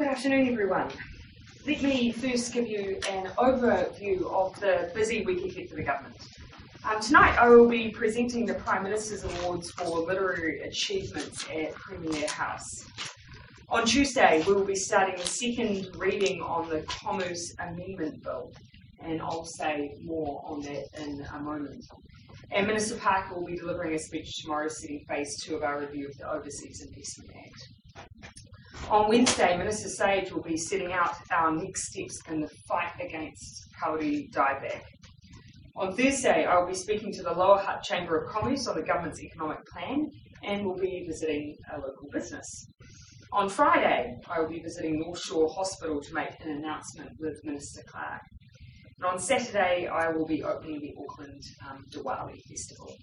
Good afternoon, everyone. Let me first give you an overview of the busy week ahead for the government. Tonight I will be presenting the Prime Minister's Awards for Literary Achievements at Premier House. On Tuesday we will be starting the second reading on the Commerce Amendment Bill, and I'll say more on that in a moment. And Minister Parker will be delivering a speech tomorrow setting phase 2 of our review of the Overseas Investment Act. On Wednesday, Minister Sage will be setting out our next steps in the fight against kauri dieback. On Thursday, I will be speaking to the Lower Hutt Chamber of Commerce on the government's economic plan and will be visiting a local business. On Friday, I will be visiting North Shore Hospital to make an announcement with Minister Clark. And on Saturday, I will be opening the Auckland Diwali Festival.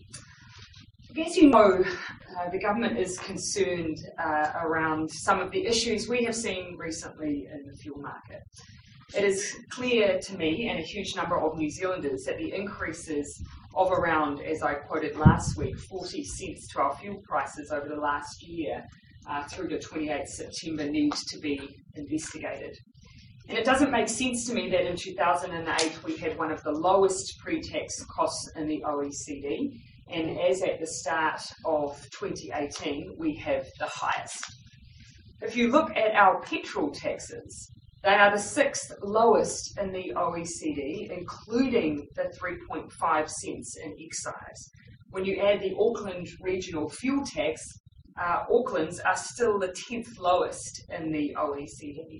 As you know, the government is concerned around some of the issues we have seen recently in the fuel market. It is clear to me and a huge number of New Zealanders that the increases of around, as I quoted last week, 40 cents to our fuel prices over the last year through to 28 September need to be investigated. And it doesn't make sense to me that in 2008 we had one of the lowest pre-tax costs in the OECD, and as at the start of 2018, we have the highest. If you look at our petrol taxes, they are the 6th lowest in the OECD, including the 3.5 cents in excise. When you add the Auckland regional fuel tax, Auckland's are still the 10th lowest in the OECD.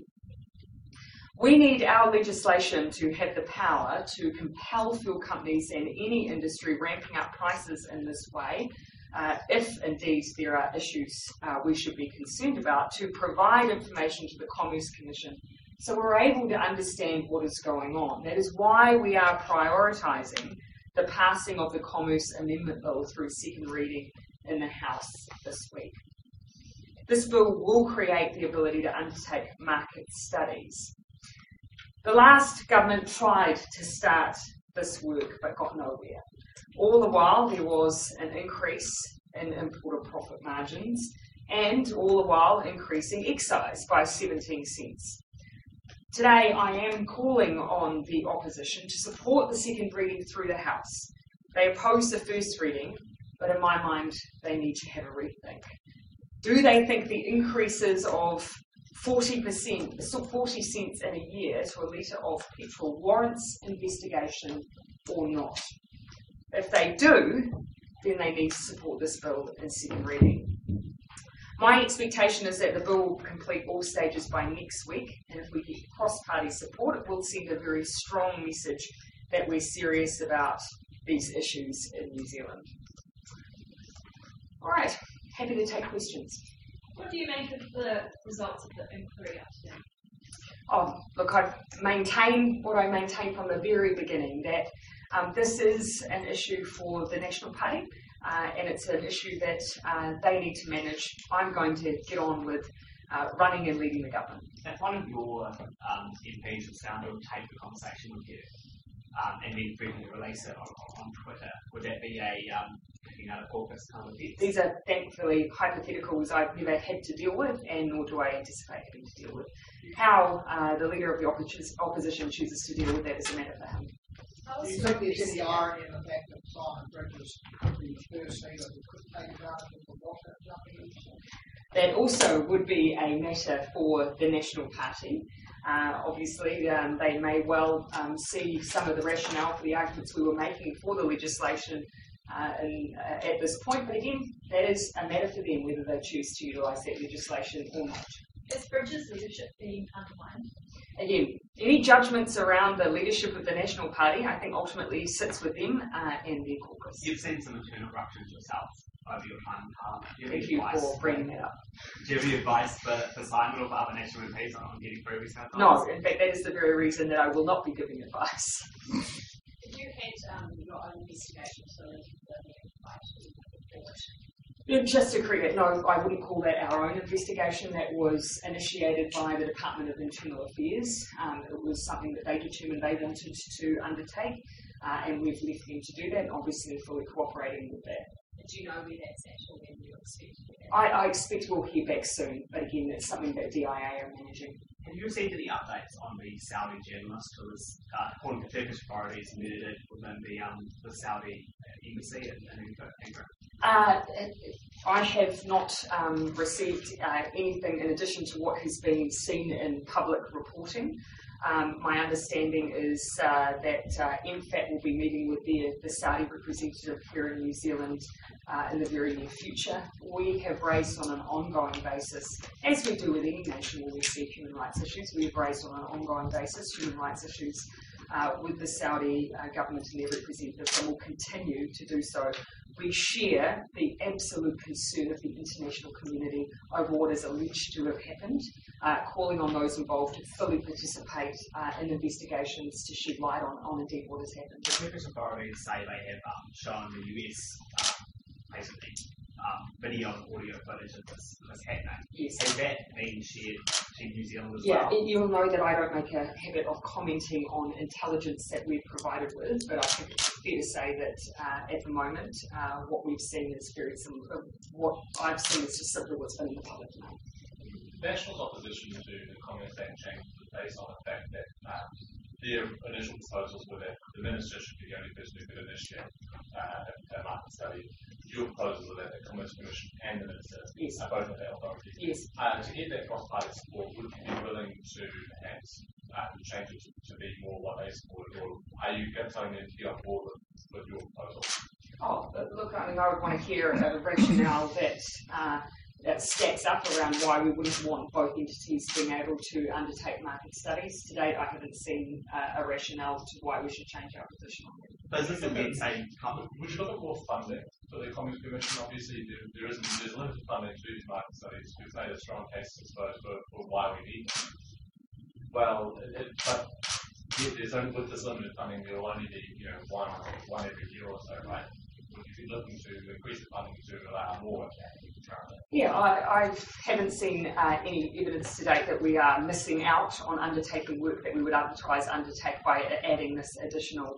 We need our legislation to have the power to compel fuel companies and any industry ramping up prices in this way, if indeed there are issues we should be concerned about, to provide information to the Commerce Commission so we're able to understand what is going on. That is why we are prioritising the passing of the Commerce Amendment Bill through second reading in the House this week. This bill will create the ability to undertake market studies. The last government tried to start this work but got nowhere. All the while there was an increase in importer profit margins and all the while increasing excise by 17 cents. Today I am calling on the opposition to support the second reading through the House. They oppose the first reading, but in my mind they need to have a rethink. Do they think the increases of 40 cents in a year to a litre of petrol warrants investigation or not? If they do, then they need to support this bill in second reading. My expectation is that the bill will complete all stages by next week, and if we get cross-party support, it will send a very strong message that we're serious about these issues in New Zealand. All right, happy to take questions. What do you make of the results of the inquiry up to now? Oh, look, I maintain what I maintained from the very beginning, that this is an issue for the National Party, and it's an issue that they need to manage. I'm going to get on with running and leading the government. If one of your MPs was found to take the conversation with you and then frequently release it on Twitter, would that be a picking out a caucus kind of event? These are thankfully hypotheticals I've never had to deal with, and nor do I anticipate having to deal with. How the leader of the opposition chooses to deal with that is a matter for him. Do you think there's any irony in the fact that Simon Bridges, the first leader who could take advantage of the water jumping in? That also would be a matter for the National Party. Obviously, they may well see some of the rationale for the arguments we were making for the legislation at this point, but again, that is a matter for them whether they choose to utilise that legislation or not. Is Bridges' leadership being undermined? Again, any judgments around the leadership of the National Party, I think ultimately sits with them and their caucus. You've seen some internal ruptures yourself over your time in Parliament. Thank you for bringing that up. Do you have any advice for Simon or for other National MPs on getting through these kind of No, in fact, that is the very reason that I will not be giving advice. Did you had your own investigation so that Just to correct it, no, I wouldn't call that our own investigation. That was initiated by the Department of Internal Affairs. It was something that they determined they wanted to undertake, and we've left them to do that, and obviously fully cooperating with that. Do you know where that's at or when you expect to get I expect we'll hear back soon, but again, it's something that DIA are managing. Have you received any updates on the Saudi journalist who was, according to Turkish authorities, murdered within the Saudi embassy in Ankara? I have not received anything in addition to what has been seen in public reporting. My understanding is that MFAT will be meeting with the Saudi representative here in New Zealand in the very near future. We have raised on an ongoing basis, as we do with any nation where we see human rights issues, we have raised on an ongoing basis human rights issues with the Saudi government and their representatives, and will continue to do so. We share the absolute concern of the international community over what is alleged to have happened, calling on those involved to fully participate in investigations to shed light on indeed what has happened. The Turkish authorities say they have shown the US basically video and audio footage of this happening. Yes. Has that been shared to New Zealand as Yeah, well? you'll know that I don't make a habit of commenting on intelligence that we're provided with, but I think it's fair to say that at the moment, what we've seen is very similar. What I've seen is just simply what's been in the public domain. National's opposition to the Communist Act change was based on the fact that their initial proposals were that the minister should be the only person who could initiate a market study. Your proposals are that the Commerce Commission and the minister are both of that authority. Yes. To get that cross-party support, would you be willing to perhaps change it to be more what they supported, or are you telling them to get on board with your proposal? Oh, but look, I mean, I would want to hear a rationale that stacks up around why we wouldn't want both entities being able to undertake market studies. To date, I haven't seen a rationale to why we should change our position on that. Does this again say Would you look at more funding for the Commerce Commission? Obviously, there's limited funding to these market studies. We've made a strong case, I suppose, for why we need them. Well, but with this limited funding, there will only be one every year or so, right? Would you be looking to increase the funding to allow more? Yeah, I haven't seen any evidence to date that we are missing out on undertaking work that we would otherwise undertake by adding this additional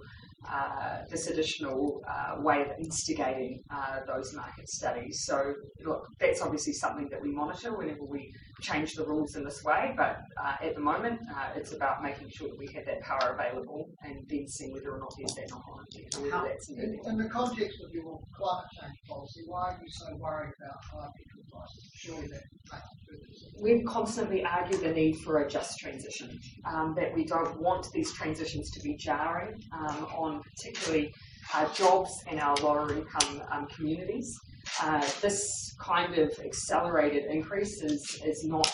way of instigating those market studies. So, look, that's obviously something that we monitor whenever we change the rules in this way, but at the moment, it's about making sure that we have that power available and then seeing whether or not there's that knock-on effect, or whether that's needed. In the context of your climate change policy, why are you so worried about high petrol prices? Surely that We've constantly argued the need for a just transition, that we don't want these transitions to be jarring on particularly jobs in our lower income communities. This kind of accelerated increase is not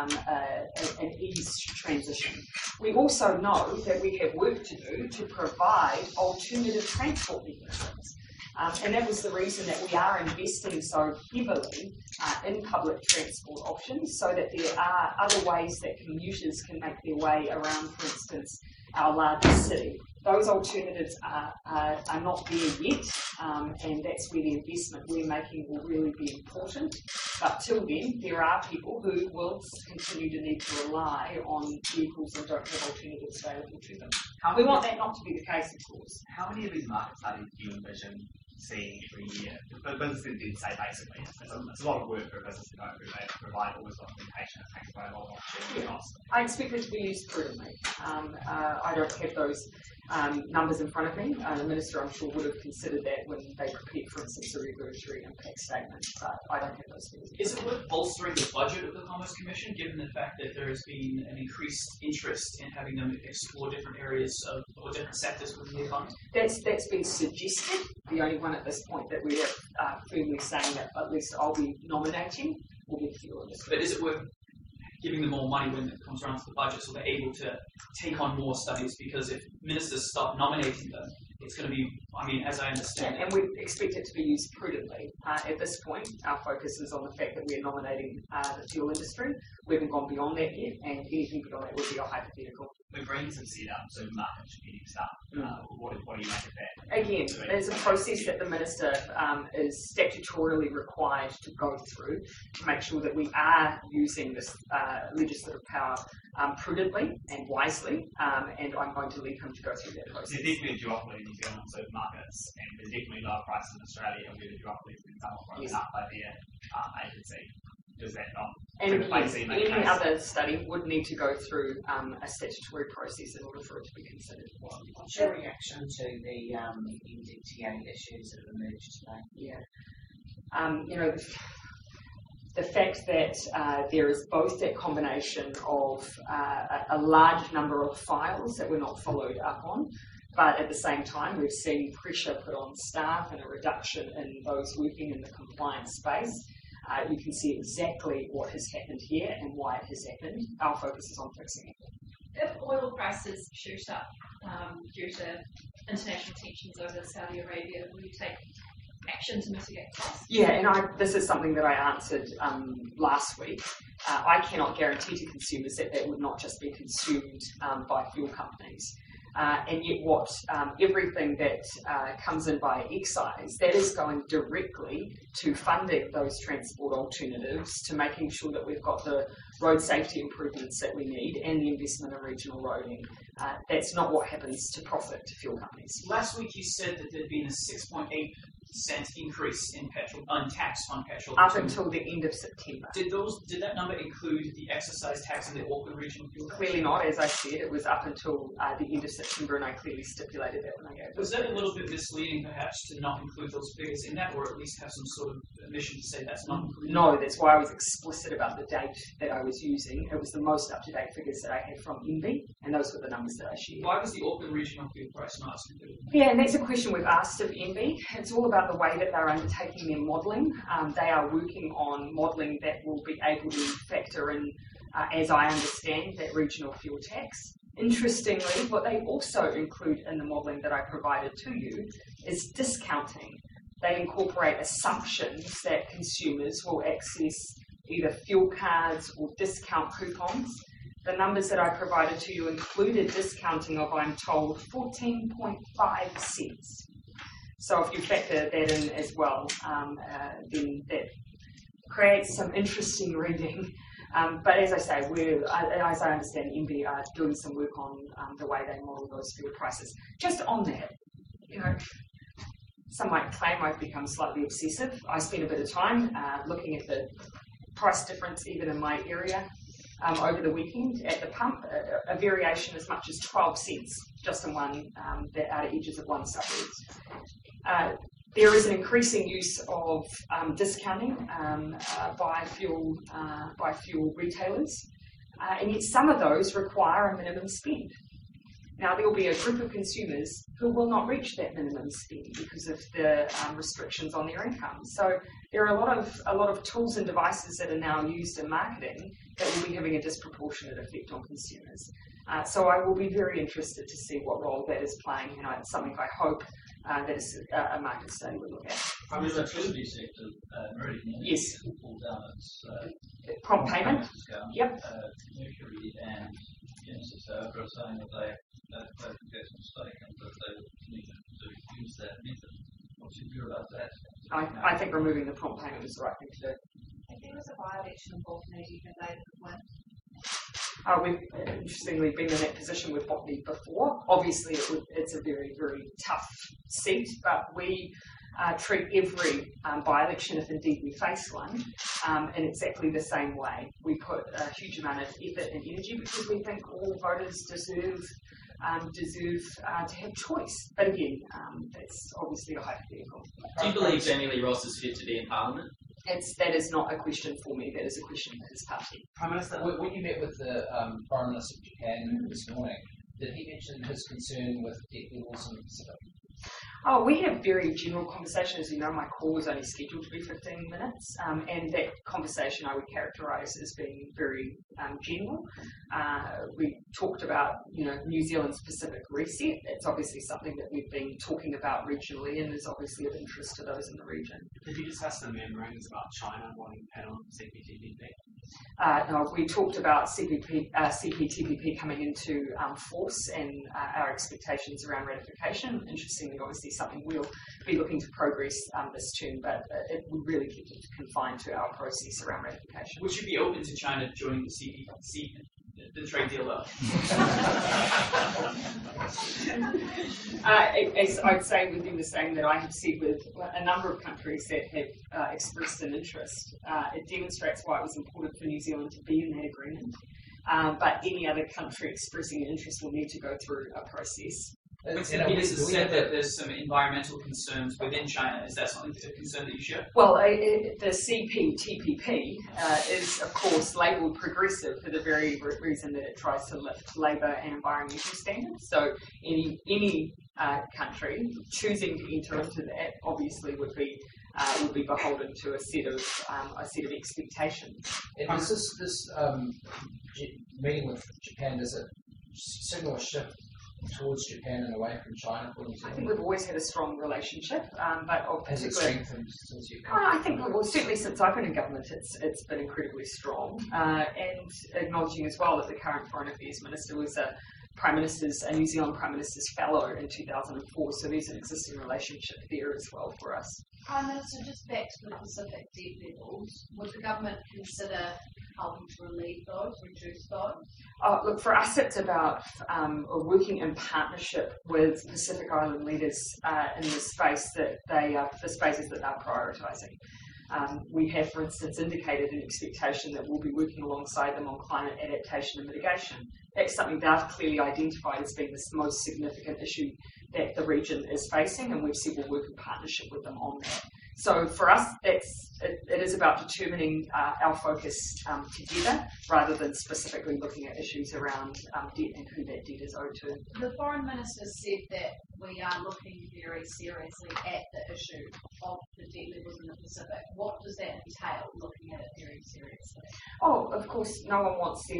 an eased transition. We also know that we have work to do to provide alternative transport mechanisms. And that was the reason that we are investing so heavily in public transport options, so that there are other ways that commuters can make their way around, for instance, our largest city. Those alternatives are not there yet, and that's where the investment we're making will really be important. But till then, there are people who will continue to need to rely on vehicles that don't have alternatives available to them. We want that not to be the case, of course. How many of these market studies do you envision seeing every year? But businesses did say basically it's a lot of work for a business to go through. They provide all this documentation. It takes away a lot of opportunity costs. I expect it to be used prudently. I don't have those numbers in front of me. The Minister, I'm sure, would have considered that when they prepared, for instance, a regulatory impact statement, but I don't have those figures. Is it worth bolstering the budget of the Commerce Commission, given the fact that there has been an increased interest in having them explore different areas or different sectors within the economy? That's been suggested. The only one at this point that we are firmly saying that at least I'll be nominating will be the fuel industry. But is it worth giving them more money when it comes around to the budget so they're able to take on more studies? Because if ministers stop nominating them, it's going to be, I mean, as I understand and we expect it to be used prudently. At this point, our focus is on the fact that we're nominating the fuel industry. We haven't gone beyond that yet, and anything beyond that would be a hypothetical. The Greens have set up supermarkets should be next up. What do you make of that? Again, there's a process that the Minister is statutorily required to go through to make sure that we are using this legislative power prudently and wisely, and I'm going to leave him to go through that process. There's definitely a duopoly in New Zealand supermarkets, and there's definitely lower prices in Australia where the duopoly has been broken up by their agency. Does that not? And any other study would need to go through a statutory process in order for it to be considered. What's your reaction to the NZTA issues that have emerged today? Yeah. The fact that there is both that combination of a large number of files that were not followed up on, but at the same time we've seen pressure put on staff and a reduction in those working in the compliance space. You can see exactly what has happened here and why it has happened. Our focus is on fixing it. If oil prices shoot up due to international tensions over Saudi Arabia, will you take action to mitigate costs? Yeah, and this is something that I answered last week. I cannot guarantee to consumers that that would not just be consumed by fuel companies. And yet everything that comes in by excise, that is going directly to funding those transport alternatives, to making sure that we've got the road safety improvements that we need and the investment in regional roading. That's not what happens to profit to fuel companies. Last week you said that there'd been a 6.8% increase in tax on petrol. Up until the end of September. Did that number include the excise tax in the Auckland regional fuel tax? Clearly not, as I said. It was up until the end of September, and I clearly stipulated that when I gave it. Was that a little bit misleading, perhaps, to not include those figures in that, or at least have some sort of admission to say that's not included? No, that's why I was explicit about the date that I was using. It was the most up-to-date figures that I had from MB, and those were the numbers that I shared. Why was the Auckland regional fuel price not included? Yeah, and that's a question we've asked of MB. It's all about the way that they're undertaking their modelling. They are working on modelling that will be able to factor in, as I understand, that regional fuel tax. Interestingly, what they also include in the modelling that I provided to you is discounting. They incorporate assumptions that consumers will access either fuel cards or discount coupons. The numbers that I provided to you included discounting of, I'm told, 14.5 cents. So if you factor that in as well, then that creates some interesting reading. But as I say, as I understand, MB are doing some work on the way they model those fuel prices. Just on that, some might claim I've become slightly obsessive. I spent a bit of time looking at the price difference even in my area over the weekend at the pump, a variation as much as 12 cents just in the outer edges of one suburb. There is an increasing use of discounting by fuel retailers, and yet some of those require a minimum spend. Now there will be a group of consumers who will not reach that minimum spend because of the restrictions on their income. So there are a lot of tools and devices that are now used in marketing that will be having a disproportionate effect on consumers. So I will be very interested to see what role that is playing, and it's something I hope that a market study would look at. I mean, the electricity sector, Meridian, yes, pulled down its prompt payment. Discount. Yep. Mercury and Genesis are saying that they think that's a mistake and that they need to use that method. What's your view about that? I think removing the prompt payment is the right thing to do. If there was a by-election involved in Botany, then they would win. We've interestingly been in that position with Botany before. Obviously, it's a very, very tough seat, but we treat every by-election, if indeed we face one, in exactly the same way. We put a huge amount of effort and energy because we think all voters deserve to have choice. But again, that's obviously a hypothetical. Do you believe Jamie Lee Ross is fit to be in Parliament? That is not a question for me. That is a question for his party. Prime Minister, when you met with the Foreign Minister of Japan this morning, did he mention his concern with debt levels in the Pacific? Oh, we have very general conversations. As you know, my call was only scheduled to be 15 minutes, and that conversation I would characterise as being very general. We talked about, New Zealand's Pacific reset. That's obviously something that we've been talking about regionally and is obviously of interest to those in the region. Did you discuss the memorandums about China wanting panel CPTPP? No, we talked about CPTPP coming into force and our expectations around ratification. Interestingly, obviously something we'll be looking to progress this term, but we really keep it confined to our process around ratification. Would you be open to China joining the trade deal though? As I'd say within the same that I have said with a number of countries that have expressed an interest, it demonstrates why it was important for New Zealand to be in that agreement. But any other country expressing an interest will need to go through a process. Winston Peters has said that there's some environmental concerns within China. Is that something a concern that you share? Well, the CPTPP is, of course, labelled progressive for the very reason that it tries to lift labour and environmental standards. So any country choosing to enter into that obviously would be beholden to a set of expectations. And does this meeting with Japan, does it signal a shift towards Japan and away from China for New Zealand? I think we've always had a strong relationship, but has it strengthened since you've come? I think, well, certainly since I've been in government, it's been incredibly strong, and acknowledging as well that the current Foreign Affairs Minister was a New Zealand Prime Minister's Fellow in 2004, so there's an existing relationship there as well for us. Prime Minister, just back to the Pacific debt levels, would the government consider helping to relieve those, reduce those? Look, for us, it's about working in partnership with Pacific Island leaders in the space that the spaces that they're prioritising. We have, for instance, indicated an expectation that we'll be working alongside them on climate adaptation and mitigation. That's something they've clearly identified as being the most significant issue that the region is facing, and we've said we'll work in partnership with them on that. So for us, it is about determining our focus together rather than specifically looking at issues around debt and who that debt is owed to. The Foreign Minister said that we are looking very seriously at the issue of the debt levels in the Pacific. What does that entail, looking at it very seriously? Oh, of course, no one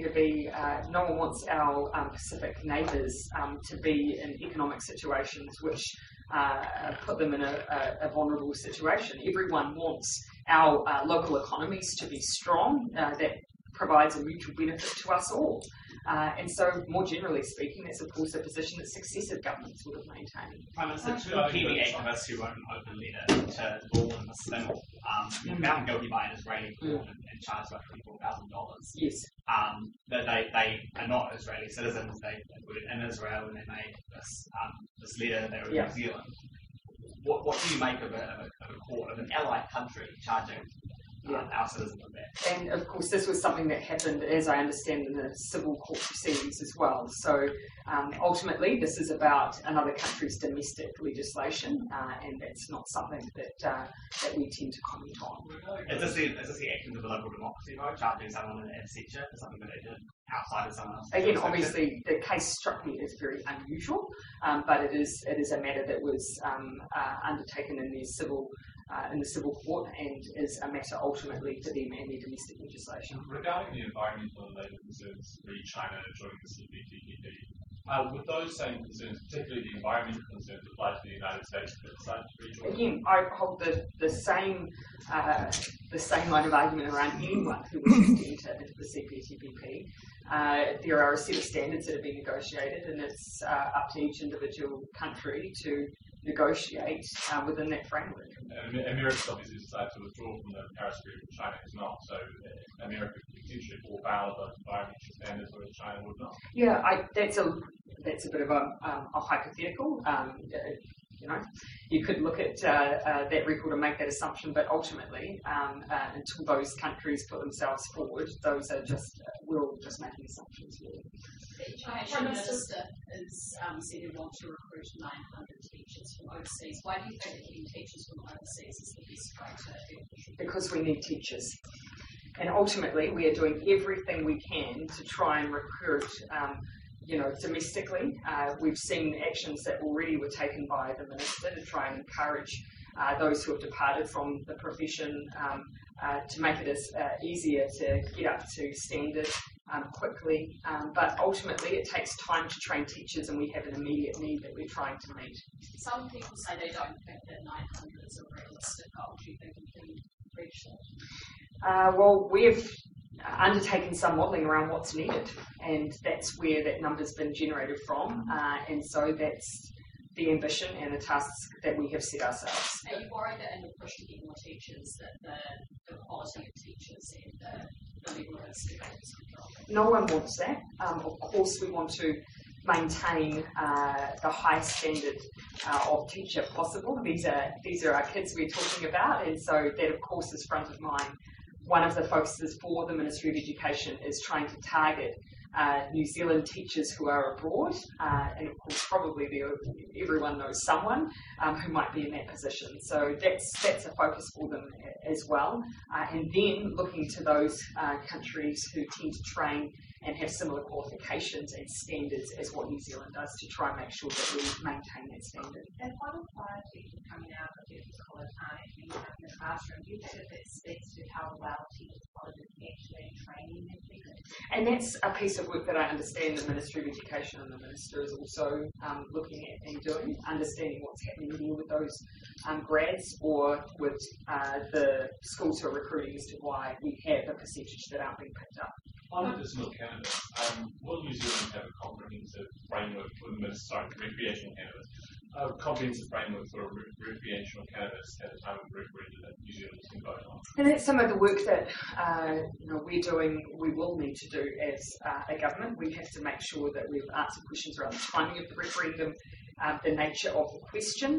wants our Pacific neighbours to be in economic situations which put them in a vulnerable situation. Everyone wants our local economies to be strong. That provides a mutual benefit to us all. And so, more generally speaking, that's of course a position that successive governments would have maintained. Prime Minister, two Kiwi activists who wrote an open letter to law in the Spindle were found guilty by an Israeli court and charged like $24,000. Yes. That they are not Israeli citizens. They were in Israel and they made this letter. They were in New Zealand. What do you make of a court of an allied country charging our citizens of that? And of course, this was something that happened, as I understand, in the civil court proceedings as well. So ultimately, this is about another country's domestic legislation, and that's not something that we tend to comment on. Is this the actions of a local democracy, though, charging someone in absentia for something that they did outside of someone else? Again, obviously, the case struck me as very unusual, but it is a matter that was undertaken in the civil court and is a matter ultimately for them and their domestic legislation. Regarding the environmental and labour concerns re China joining the CPTPP, would those same concerns, particularly the environmental concerns, apply to the United States if it decided to rejoin? Again, I hold the same line of argument around anyone who wishes to enter into the CPTPP. There are a set of standards that have been negotiated, and it's up to each individual country to negotiate within that framework. America's obviously decided to withdraw from the Paris Agreement. China has not, so America could potentially fall foul of those environmental standards, whereas China would not. Yeah, that's a bit of a hypothetical. You could look at that record and make that assumption, but ultimately, until those countries put themselves forward, those are we're all just making assumptions. Really. The Prime Minister has said he wants to recruit 900 teachers from overseas. Why do you think that getting teachers from overseas is the best way to deal with it? Because we need teachers. And ultimately, we are doing everything we can to try and recruit domestically. We've seen actions that already were taken by the Minister to try and encourage those who have departed from the profession to make it as easier to get up to standard quickly. But ultimately, it takes time to train teachers, and we have an immediate need that we're trying to meet. Some people say they don't think that 900 is a realistic goal. Do you think we can reach that? Well, we've undertaken some modelling around what's needed, and that's where that number's been generated from, and so that's the ambition and the tasks that we have set ourselves. Are you worried that in the push to get more teachers, that the quality of teachers and the level of skills? No one wants that. Of course, we want to maintain the highest standard of teacher possible. These are our kids we're talking about, and so that, of course, is front of mind. One of the focuses for the Ministry of Education is trying to target New Zealand teachers who are abroad, and of course probably everyone knows someone who might be in that position. So that's a focus for them as well. And then looking to those countries who tend to train and have similar qualifications and standards as what New Zealand does to try and make sure that we maintain that standard. And one of our teachers coming out of the college and in the classroom, you said that speaks to how well teachers colleges actually training their students. And that's a piece of work that I understand the Ministry of Education and the Minister is also looking at and doing, understanding what's happening there with those grads or with the schools who are recruiting as to why we have a percentage that aren't being picked up. On medicinal cannabis, will New Zealand have a comprehensive framework for recreational cannabis? A comprehensive framework for recreational cannabis at a time of referendum that New Zealand can vote on? And that's some of the work that we're doing, we will need to do as a government. We have to make sure that we've answered questions around the timing of the referendum, the nature of the question.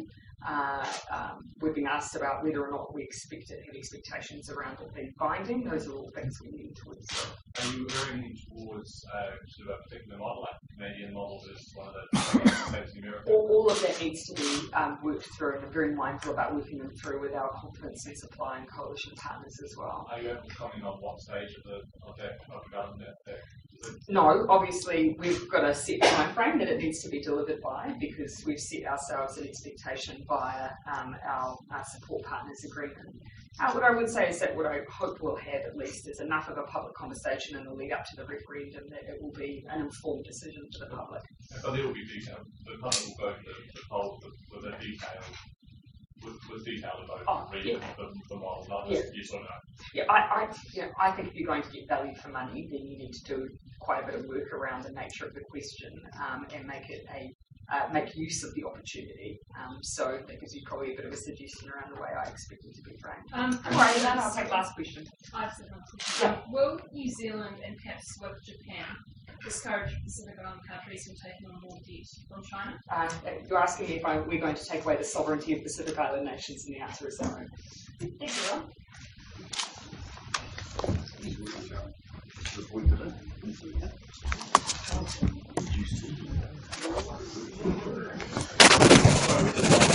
We've been asked about whether or not we expect it, have expectations around it being binding. Those are all things we need to explore. Are you veering towards sort of a particular model, like the Canadian model versus one of the states in America? All of that needs to be worked through, and I'm very mindful about working them through with our confidence and supply and coalition partners as well. Are you able to comment on what stage of the government that No, obviously we've got a set time frame that it needs to be delivered by, because we've set ourselves an expectation via our support partners agreement. What I would say is that what I hope we'll have at least is enough of a public conversation in the lead up to the referendum that it will be an informed decision for the public. But there will be detail. The public will vote the polls with a detail. With detailed about the model, not just yes or no. Yeah, I think if you're going to get value for money, then you need to do quite a bit of work around the nature of the question and make it make use of the opportunity. So that gives you probably a bit of a suggestion around the way I expect it to be framed. All right, then I'll take last question. I've said one question. Will New Zealand and perhaps with Japan discourage Pacific Island countries from taking on more debt from China? You're asking me if we're going to take away the sovereignty of Pacific Island nations, and the answer is no. Thank you.